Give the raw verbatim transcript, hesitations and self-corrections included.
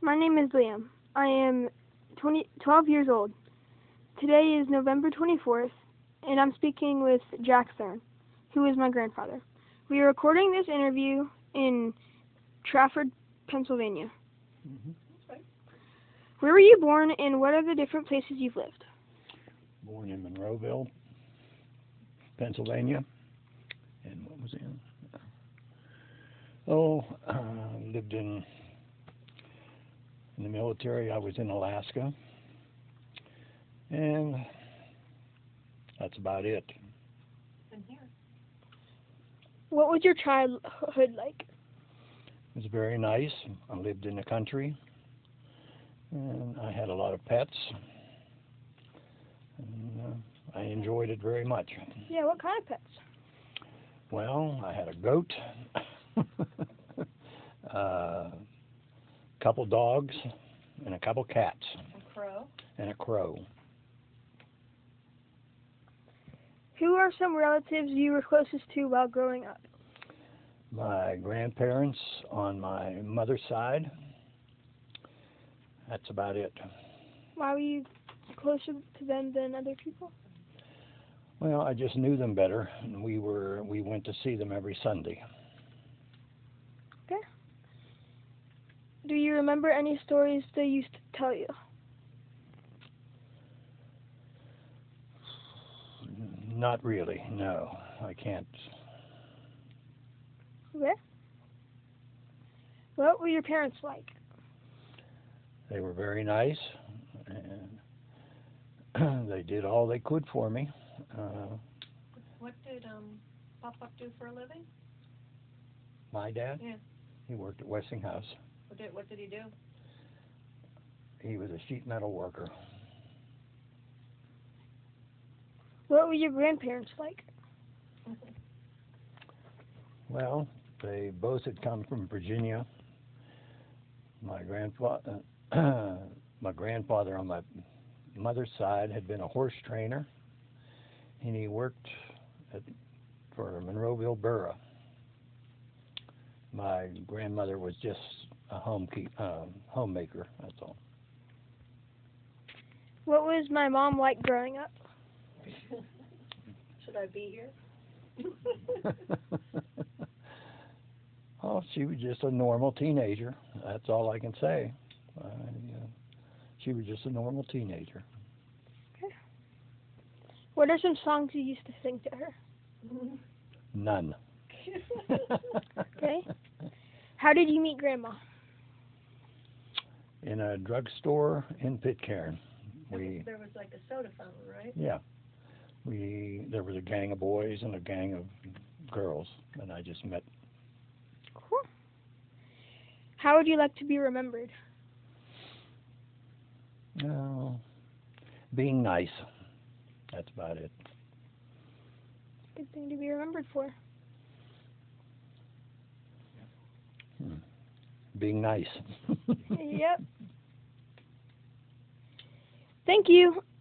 My name is Liam. I am twenty, twelve years old. Today is November twenty-fourth, and I'm speaking with Jack Thurn, who is my grandfather. We are recording this interview in Trafford, Pennsylvania. Mm-hmm. Where were you born, and what are the different places you've lived? Born in Monroeville, Pennsylvania, and what was it? Oh, uh, lived in in the military. I was in Alaska, and that's about it. And here. What was your childhood like? It was very nice. I lived in the country, and I had a lot of pets, and uh, I enjoyed it very much. Yeah, what kind of pets? Well, I had a goat, a uh, couple dogs, and a couple cats. A crow. And a crow. Who are some relatives you were closest to while growing up? My grandparents on my mother's side. That's about it. Why were you closer to them than other people? Well, I just knew them better, and we were we went to see them every Sunday. Okay. Do you remember any stories they used to tell you? Not really, no. I can't. Okay. What were your parents like? They were very nice, and they did all they could for me. Uh, What did um, Pop-Up do for a living? my dad? Yeah. He worked at Westinghouse. What did, what did he do? He was a sheet metal worker. What were your grandparents like? Well, they both had come from Virginia. My grandfather, uh, my grandfather on my mother's side had been a horse trainer, and he worked at, for Monroeville Borough. My grandmother was just a home keep, uh, homemaker. That's all. What was my mom like growing up? Should I be here? Oh, she was just a normal teenager. That's all I can say. I, uh, she was just a normal teenager. Okay. What are some songs you used to sing to her? None. Okay. How did you meet Grandma? In a drugstore in Pitcairn. We, There was like a soda fountain, right? yeah. We there was a gang of boys and a gang of girls, and I just met. Cool. How would you like to be remembered? Oh, being nice. That's about it. Good thing to be remembered for. Hmm. Being nice. Yep. Thank you.